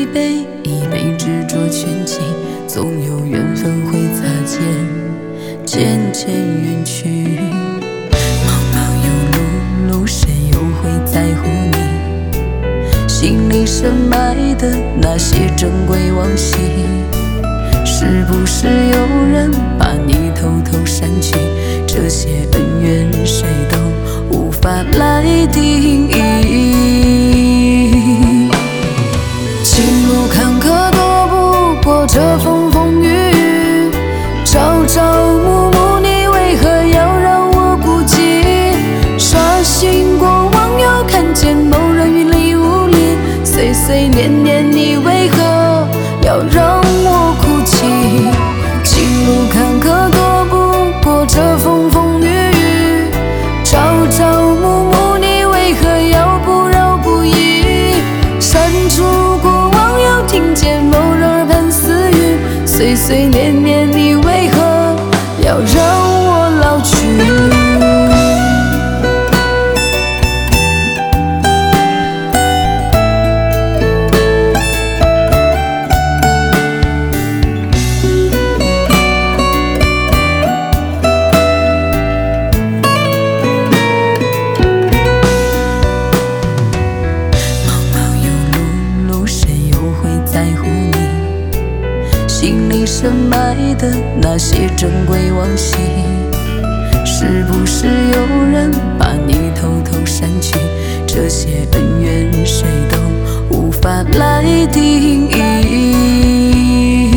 杯，一杯执着全情，总有缘分会擦肩，渐渐远去。茫茫有路，谁又会在乎你心里深埋的那些珍贵往昔？是不是有人把你偷偷删去？这些恩怨谁都无法来定义。情路坎坷躲不过这风风雨雨，朝朝暮暮你为何要让我孤寂？刷新过网友看见某人云里雾里，岁岁年年你为何要让我哭泣？情路坎坷躲不过这风风雨雨，朝朝暮暮你为何要不饶不依？删除过网友听见某人耳畔私语，岁岁年年你为何要让我老去？心里深埋的那些珍贵往昔，是不是有人把你偷偷删去？这些恩怨谁都无法来定义。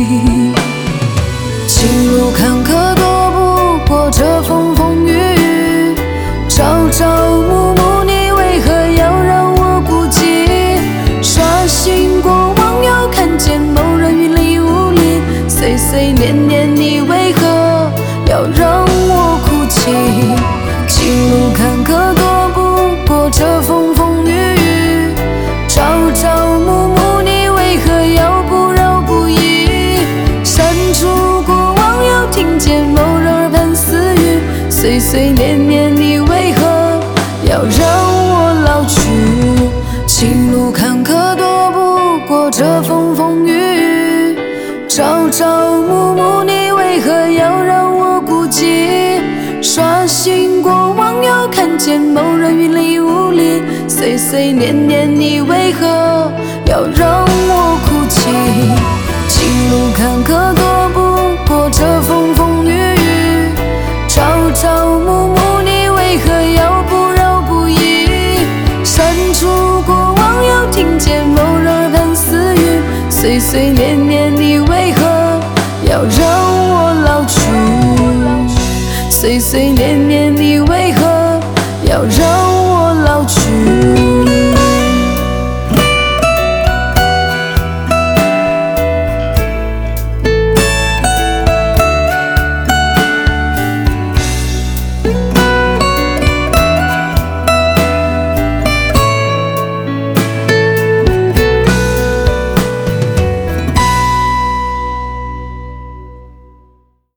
情路坎坷躲不过这风风雨雨，朝朝暮暮你为何要让我孤寂？刷新过网友看见某人云里雾里，岁岁年年你为何要让我哭泣？情路坎坷躲不过这风风雨雨，朝朝暮暮你为何要不饶不依？删除过网友听见某人耳畔私语，岁岁年年你为何要让我老去？情路坎坷躲不过这风风雨雨，朝朝暮暮你为何要让我孤寂？刷新过网友看见某人云里雾里，岁岁年年你为何要让我哭泣？情路坎坷躲不过这风风雨雨，朝朝暮暮你为何要不饶不依？删除过网友听见某人耳畔私语，岁岁年年你